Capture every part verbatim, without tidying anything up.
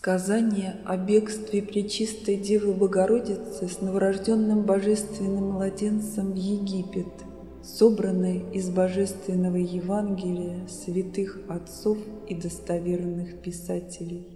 Сказание о бегстве Пречистой Девы Богородицы с новорожденным божественным младенцем в Египет, собранное из Божественного Евангелия святых отцов и достоверных писателей.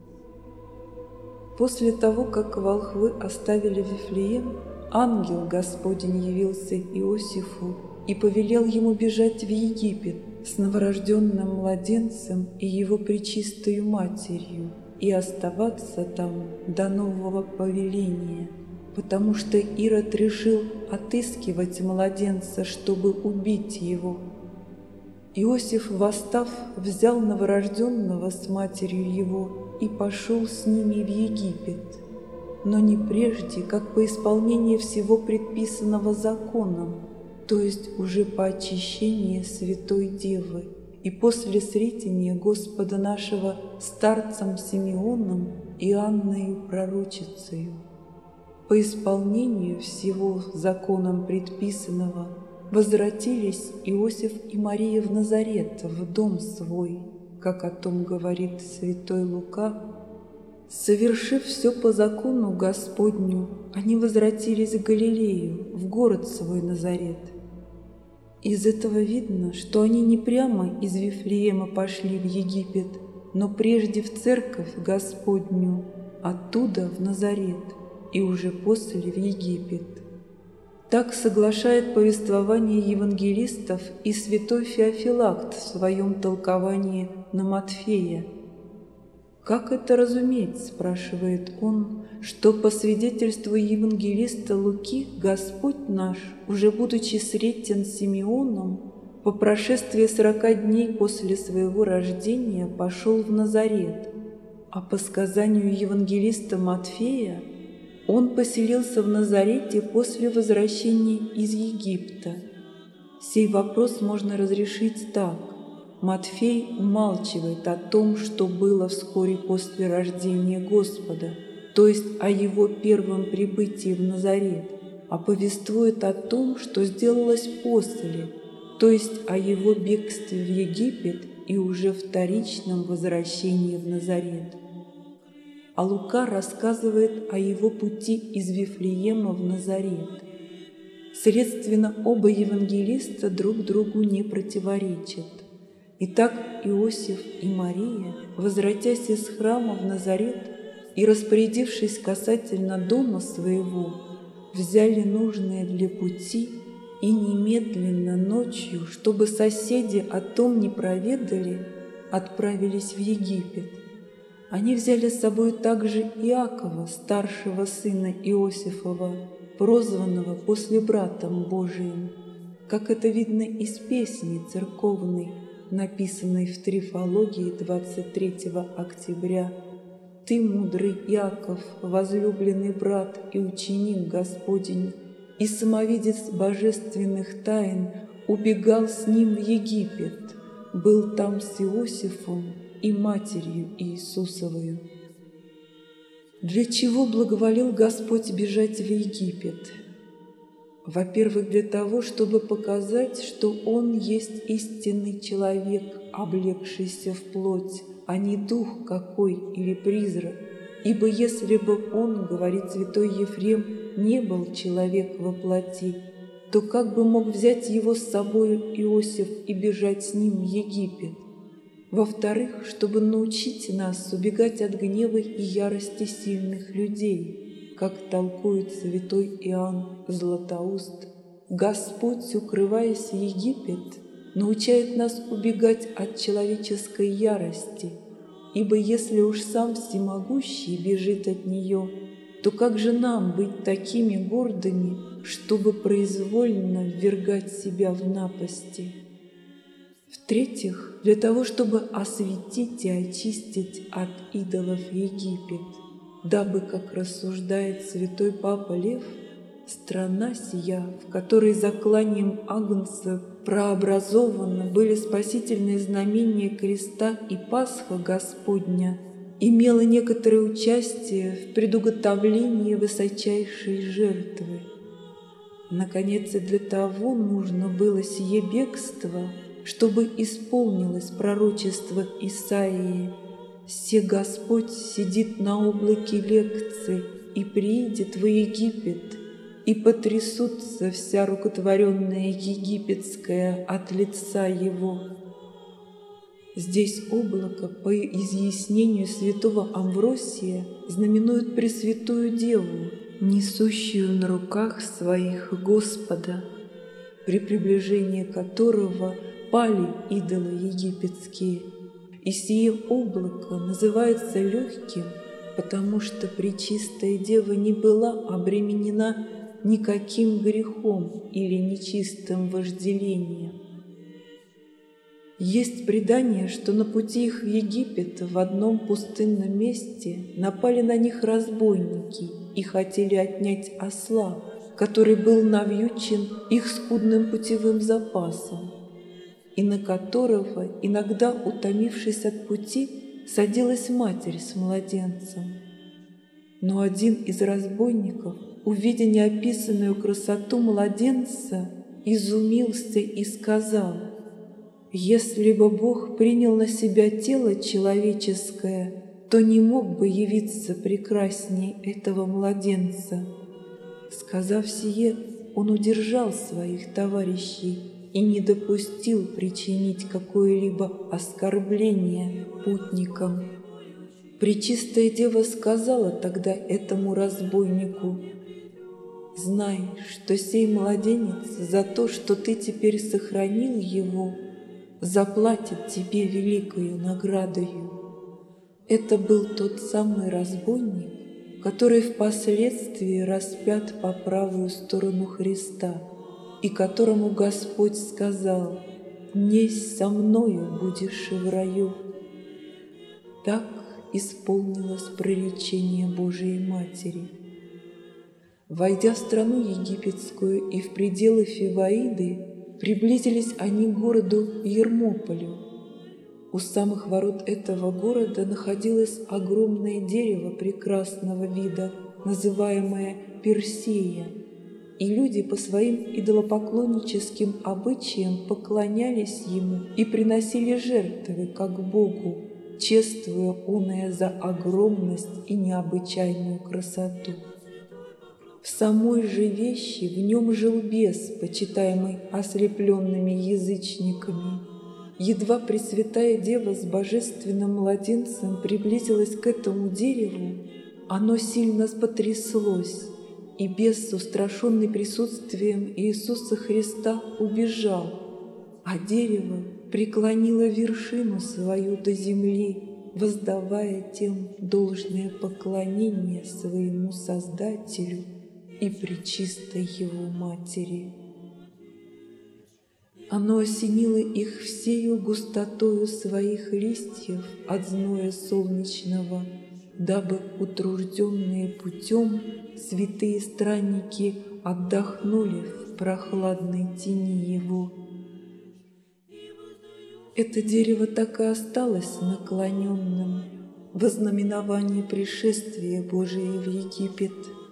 После того, как волхвы оставили Вифлеем, ангел Господень явился Иосифу и повелел ему бежать в Египет с новорожденным младенцем и его пречистою матерью, и оставаться там до нового повеления, потому что Ирод решил отыскивать младенца, чтобы убить его. Иосиф, восстав, взял новорожденного с матерью его и пошел с ними в Египет, но не прежде, как по исполнении всего предписанного законом, то есть уже по очищении Святой Девы, и после сретения Господа нашего старцем Симеоном и Анною пророчицею. По исполнению всего законом предписанного возвратились Иосиф и Мария в Назарет, в дом свой, как о том говорит святой Лука. Совершив все по закону Господню, они возвратились в Галилею, в город свой Назарет. Из этого видно, что они не прямо из Вифлеема пошли в Египет, но прежде в церковь Господню, оттуда в Назарет, и уже после в Египет. Так соглашает повествование евангелистов и святой Феофилакт в своем толковании на Матфея. «Как это разуметь, — спрашивает он, — что по свидетельству евангелиста Луки Господь наш, уже будучи сретен Симеоном, по прошествии сорока дней после своего рождения пошел в Назарет, а по сказанию евангелиста Матфея он поселился в Назарете после возвращения из Египта? Сей вопрос можно разрешить так. Матфей умалчивает о том, что было вскоре после рождения Господа, то есть о его первом прибытии в Назарет, а повествует о том, что сделалось после, то есть о его бегстве в Египет и уже вторичном возвращении в Назарет. А Лука рассказывает о его пути из Вифлеема в Назарет. Следственно, оба евангелиста друг другу не противоречат. Итак, Иосиф и Мария, возвратясь из храма в Назарет и распорядившись касательно дома своего, взяли нужное для пути и немедленно ночью, чтобы соседи о том не проведали, отправились в Египет. Они взяли с собой также Иакова, старшего сына Иосифова, прозванного после братом Божиим, как это видно из песни церковной, написанной в Трифологии двадцать третьего октября. «Ты, мудрый Иаков, возлюбленный брат и ученик Господень, и самовидец божественных тайн, убегал с ним в Египет, был там с Иосифом и матерью Иисусовою». Для чего благоволил Господь бежать в Египет? Во-первых, для того, чтобы показать, что Он есть истинный человек, облегшийся в плоть, а не дух какой или призрак. Ибо если бы Он, говорит святой Ефрем, не был человек во плоти, то как бы мог взять его с собой Иосиф и бежать с ним в Египет? Во-вторых, чтобы научить нас убегать от гнева и ярости сильных людей. Как толкует святой Иоанн Златоуст, Господь, укрываясь в Египет, научает нас убегать от человеческой ярости, ибо если уж сам всемогущий бежит от нее, то как же нам быть такими гордыми, чтобы произвольно ввергать себя в напасти? В-третьих, для того, чтобы осветить и очистить от идолов Египет, дабы, как рассуждает святой Папа Лев, страна сия, в которой закланием Агнца прообразованы были спасительные знамения креста и Пасха Господня, имела некоторое участие в предуготовлении высочайшей жертвы. Наконец, и для того нужно было сие бегство, чтобы исполнилось пророчество Исаии: се Господь сидит на облаке лекции и приидет в Египет, и потрясутся вся рукотворенная египетская от лица его». Здесь облако, по изъяснению святого Амвросия, знаменует Пресвятую Деву, несущую на руках своих Господа, при приближении которого пали идолы египетские. И сие облако называется легким, потому что Пречистая Дева не была обременена никаким грехом или нечистым вожделением. Есть предание, что на пути их в Египет в одном пустынном месте напали на них разбойники и хотели отнять осла, который был навьючен их скудным путевым запасом, и на которого, иногда утомившись от пути, садилась матерь с младенцем. Но один из разбойников, увидя неописанную красоту младенца, изумился и сказал: «Если бы Бог принял на себя тело человеческое, то не мог бы явиться прекрасней этого младенца». Сказав сие, он удержал своих товарищей и не допустил причинить какое-либо оскорбление путникам. Пречистая Дева сказала тогда этому разбойнику: «Знай, что сей младенец за то, что ты теперь сохранил его, заплатит тебе великою наградою». Это был тот самый разбойник, который впоследствии распят по правую сторону Христа, и которому Господь сказал: «Несть со мною будешь и в раю». Так исполнилось проречение Божией Матери. Войдя в страну египетскую и в пределы Фиваиды, приблизились они к городу Ермополю. У самых ворот этого города находилось огромное дерево прекрасного вида, называемое Персея, и люди по своим идолопоклонническим обычаям поклонялись ему и приносили жертвы как Богу, чествуя оное за огромность и необычайную красоту. В самой же вещи в нем жил бес, почитаемый ослепленными язычниками. Едва Пресвятая Дева с божественным младенцем приблизилась к этому дереву, оно сильно потряслось, и бес, устрашенный присутствием Иисуса Христа, убежал, а дерево преклонило вершину свою до земли, воздавая тем должное поклонение своему Создателю и Пречистой Его Матери. Оно осенило их всею густотою своих листьев от зноя солнечного, дабы утружденные путем святые странники отдохнули в прохладной тени его. Это дерево так и осталось наклоненным во знаменование пришествия Божия в Египет.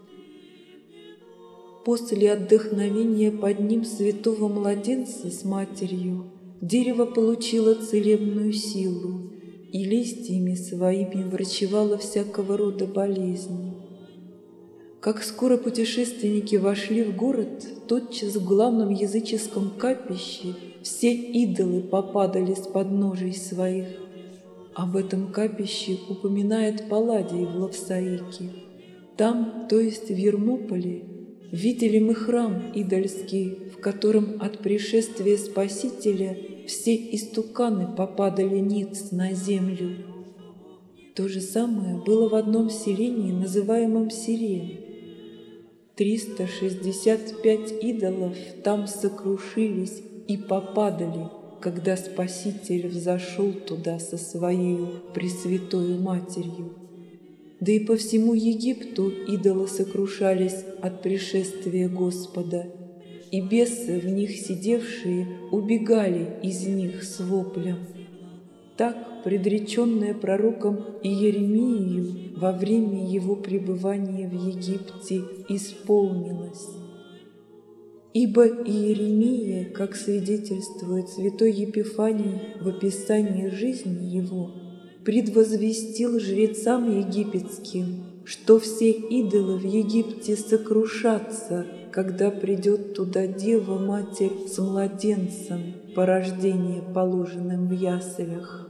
После отдохновения под ним святого младенца с матерью дерево получило целебную силу и листьями своими врачевало всякого рода болезни. Как скоро путешественники вошли в город, тотчас в главном языческом капище все идолы попадали с подножий своих. Об этом капище упоминает Палладий в Лавсаике. Там, то есть в Ермополе, видели мы храм идольский, в котором от пришествия Спасителя все истуканы попадали ниц на землю. То же самое было в одном селении, называемом Сирен. триста шестьдесят пять идолов там сокрушились и попадали, когда Спаситель взошел туда со своей Пресвятою Матерью. Да и по всему Египту идолы сокрушались от пришествия Господа, и бесы, в них сидевшие, убегали из них с воплем. Так предреченное пророком Иеремиею во время его пребывания в Египте исполнилось. Ибо Иеремия, как свидетельствует святой Епифаний в описании жизни его, предвозвестил жрецам египетским, что все идолы в Египте сокрушатся, когда придет туда Дева-Матерь с младенцем, по рождению положенным в яслях.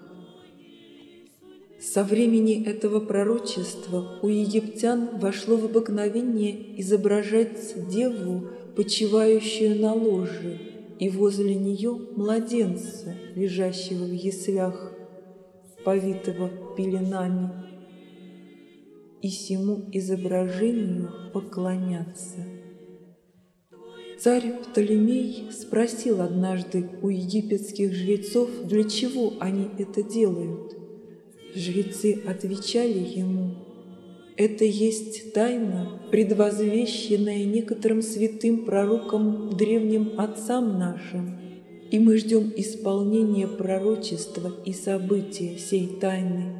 Со времени этого пророчества у египтян вошло в обыкновение изображать Деву, почивающую на ложе, и возле нее младенца, лежащего в яслях, повитого пеленами, и сему изображению поклоняться. Царь Птолемей спросил однажды у египетских жрецов, для чего они это делают. Жрецы отвечали ему: «Это есть тайна, предвозвещенная некоторым святым пророком древним отцам нашим, и мы ждем исполнения пророчества и события сей тайны».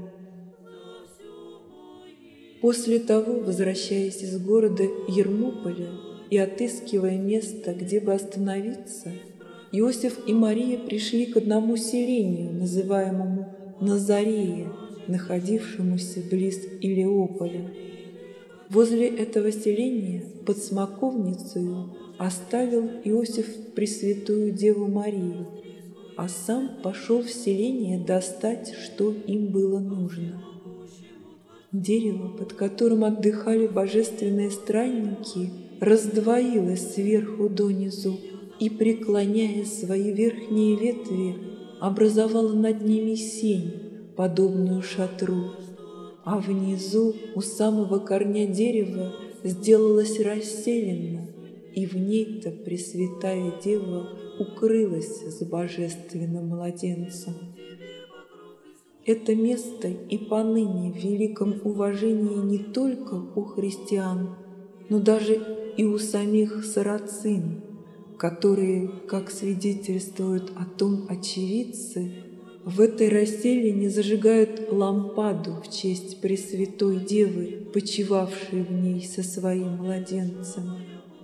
После того, возвращаясь из города Ермополя и отыскивая место, где бы остановиться, Иосиф и Мария пришли к одному селению, называемому Назарея, находившемуся близ Илиополя. Возле этого селения под смоковницею оставил Иосиф Пресвятую Деву Марию, а сам пошел в селение достать, что им было нужно. Дерево, под которым отдыхали божественные странники, раздвоилось сверху донизу и, преклоняя свои верхние ветви, образовало над ними сень, подобную шатру, а внизу у самого корня дерева сделалась расселена, и в ней-то Пресвятая Дева укрылась с божественным младенцем. Это место и поныне в великом уважении не только у христиан, но даже и у самих сарацин, которые, как свидетельствуют о том очевидцы, в этой расселине зажигают лампаду в честь Пресвятой Девы, почивавшей в ней со своим младенцем.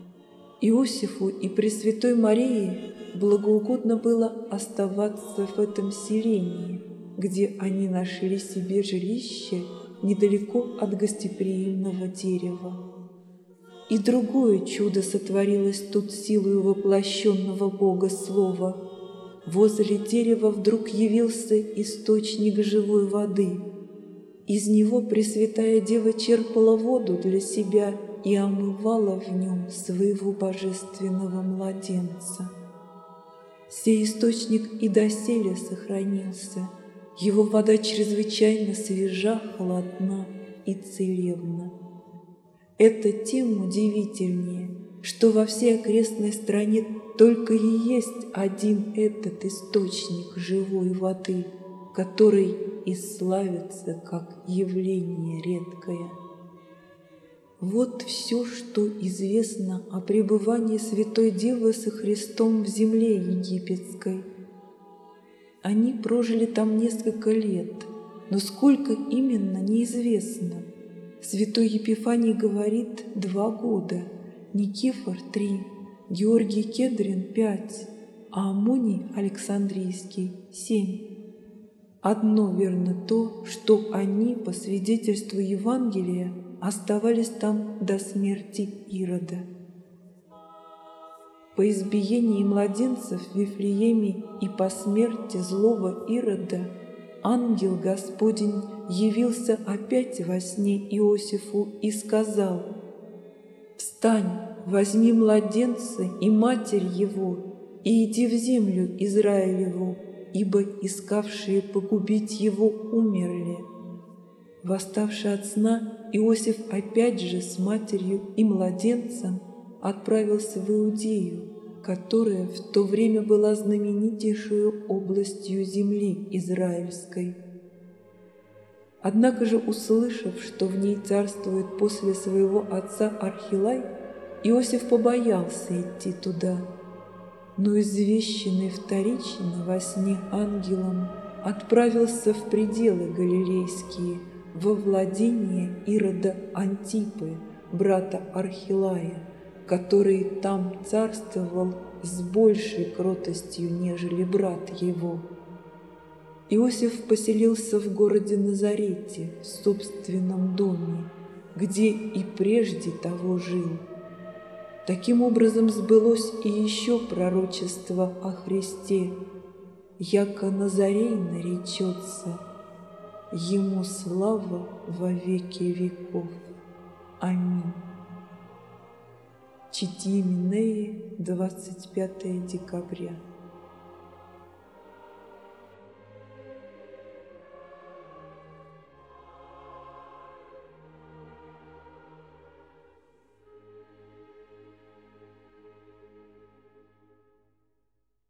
Иосифу и Пресвятой Марии благоугодно было оставаться в этом селении, где они нашли себе жилище недалеко от гостеприимного дерева. И другое чудо сотворилось тут силою воплощенного Бога Слова. Возле дерева вдруг явился источник живой воды. Из него Пресвятая Дева черпала воду для себя и омывала в нем своего божественного младенца. Сей источник и доселе сохранился. Его вода чрезвычайно свежа, холодна и целебна. Это тем удивительнее, что во всей окрестной стране только и есть один этот источник живой воды, который и славится как явление редкое. Вот все, что известно о пребывании Святой Девы со Христом в земле египетской. Они прожили там несколько лет, но сколько именно, неизвестно. Святой Епифаний говорит два года, Никифор — три, Георгий Кедрин — пять, а Амоний Александрийский — семь. Одно верно то, что они, по свидетельству Евангелия, оставались там до смерти Ирода. По избиении младенцев в Вифлееме и по смерти злого Ирода ангел Господень явился опять во сне Иосифу и сказал: «Встань, возьми младенца и матерь его, и иди в землю Израилеву, ибо искавшие погубить его умерли». Восставший от сна, Иосиф опять же с матерью и младенцем отправился в Иудею, которая в то время была знаменитейшую областью земли израильской. Однако же, услышав, что в ней царствует после своего отца Архилай, Иосиф побоялся идти туда, но, извещенный вторично во сне ангелом, отправился в пределы галилейские, во владение Ирода Антипы, брата Архилая, который там царствовал с большей кротостью, нежели брат его. Иосиф поселился в городе Назарете, в собственном доме, где и прежде того жил. Таким образом сбылось и еще пророчество о Христе, яко Назарей наречется, ему слава во веки веков. Аминь. Чити Минеи, двадцать пятое декабря.